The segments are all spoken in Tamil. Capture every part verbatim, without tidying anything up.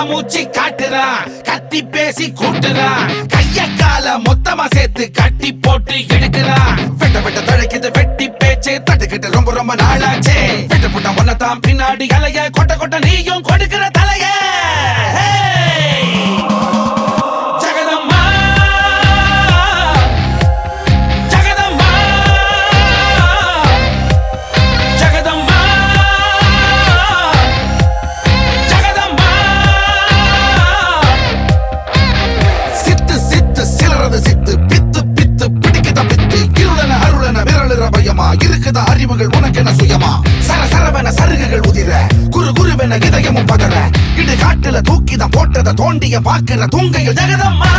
மூச்சு காட்டுறான், கத்தி பேசி கூட்டுறான், கைய கால மொத்தமா சேர்த்து கட்டி போட்டு எடுக்கிறான். வெட்ட வெட்ட தழைக்குது வெட்டி பேச்சு தட்டுக்கிட்டு ரொம்ப ரொம்ப நாளாச்சே. வெட்ட புட்ட ஒன்னதான் பின்னாடி அலைய கொட்ட கொட்ட நீயும் கொடுக்கிற தலைய. இருக்குதா அறிவுகள் உனக்கென சுயமா? சர சரவென சருகுகள் உதிர, குரு குருவென இதயமும் பதற, இடு காட்டுல தூக்கிதான் போட்டத தோண்டிய பாக்குற தூங்கையில் ஜெகதம்மா.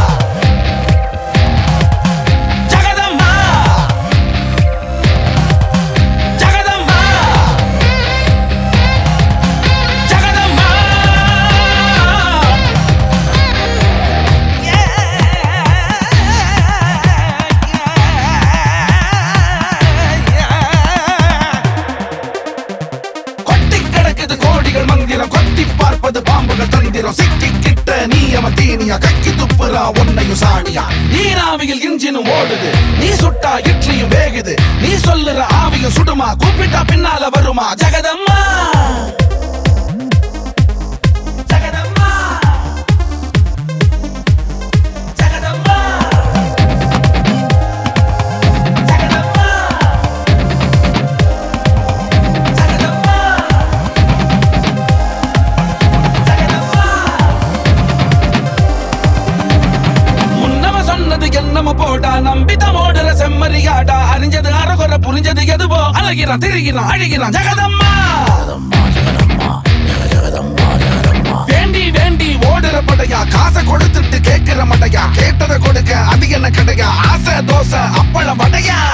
கொத்தி பார்ப்பது பாம்புகள் தந்திரம், சிக்கி கிட்ட நீ அவன் தீனியா, கக்கி துப்புறா உன்னையும் சாணியா. நீராவியில் இன்ஜினும் ஓடுது, நீ சுட்டா இட்லியும் வேகுது, நீ சொல்லுற ஆவியும் சுடுமா, கூப்பிட்டா பின்னால வருமா. ஜெகதம்மா என்னமோ போடா, நம்பிதான் ஓடுற செம்மறியாடா, அறிஞ்சது அறகுற புரிஞ்சது எதுவோ, அழகிறான் திரிகிறான் அழுகிறான். ஜெகதம்மா வேண்டி வேண்டி ஓடுற படையா, காசை கொடுத்துட்டு கேட்கிற மடையா, கேட்டதை கொடுக்க அது என்ன கடையா, ஆசை தோசை அப்பளம் வடையா.